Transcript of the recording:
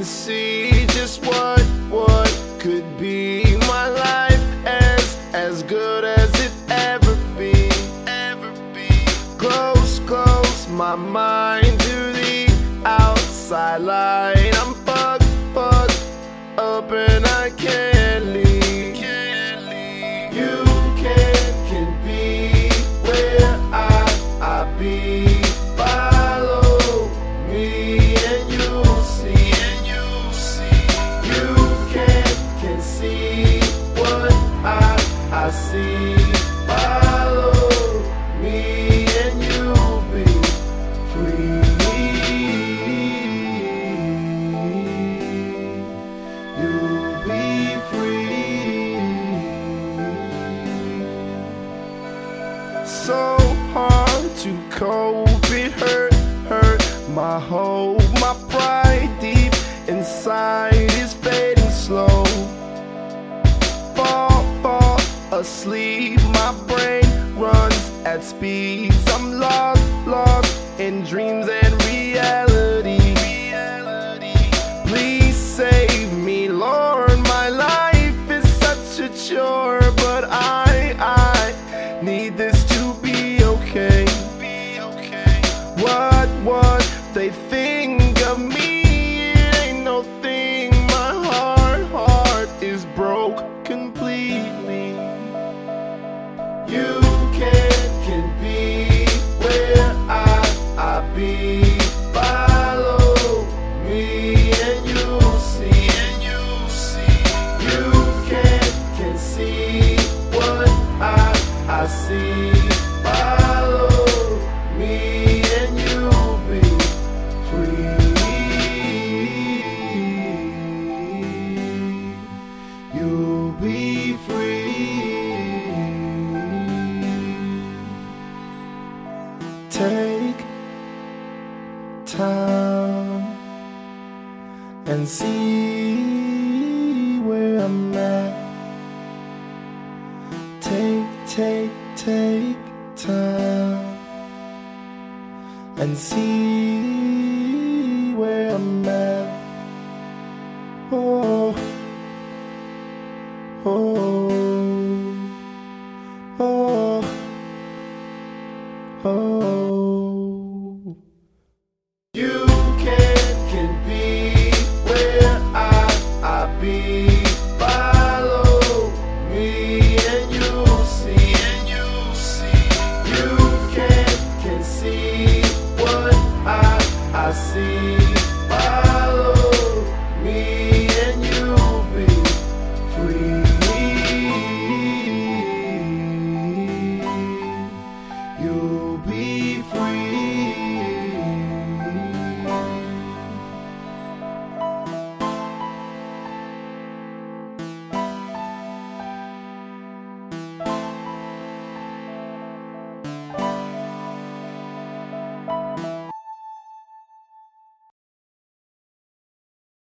can see just what could be. My life as good as it ever be. Close my mind to the outside line. I'm fucked up and I can't leave. You can be where I be. Follow me and you'll see. You can see what I see. Follow me and you'll be free. You'll be free. So hard to cope, it hurt my hope. My pride deep inside is fading slow. Fall asleep, my brain runs at speeds. I'm lost in dreams and reality. Please save me, Lord. My life is such a chore, but I need this to be okay. What they think of me, it ain't no thing. My heart is broke completely. You can be where I be. Follow me and you'll see. You can see what I see. Follow me and you'll be free. You'll be free. Take time and see where I'm at. Take time and see where I'm at. Oh, oh, oh, oh. You can be where I be. Follow me and you'll see. You can see what I see. Follow me and you'll be free. You'll be free.